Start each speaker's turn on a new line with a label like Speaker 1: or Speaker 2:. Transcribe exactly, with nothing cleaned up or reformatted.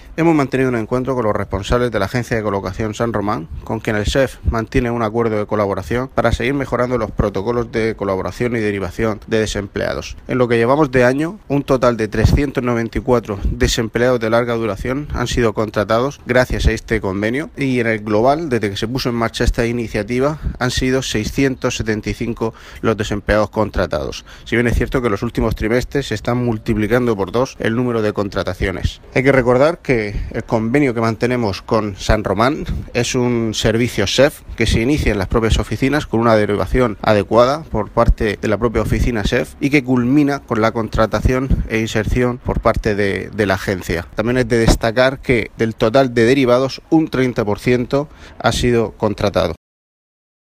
Speaker 1: Hemos mantenido un encuentro con los responsables de la agencia de colocación San Román, con quien el S E F mantiene un acuerdo de colaboración para seguir mejorando los protocolos de colaboración y derivación de desempleados. En lo que llevamos de año, un total de trescientos noventa y cuatro desempleados de larga duración han sido contratados gracias a este convenio, y en el global, desde que se puso en marcha esta iniciativa, han sido seiscientos setenta y cinco los desempleados contratados. Si bien es cierto que en los últimos trimestres se están multiplicando por dos el número de contrataciones. Hay que recordar que el convenio que mantenemos con San Román es un servicio S E F que se inicia en las propias oficinas con una derivación adecuada por parte de la propia oficina S E F y que culmina con la contratación e inserción por parte de, de la agencia. También es de destacar que del total de derivados un treinta por ciento ha sido contratado.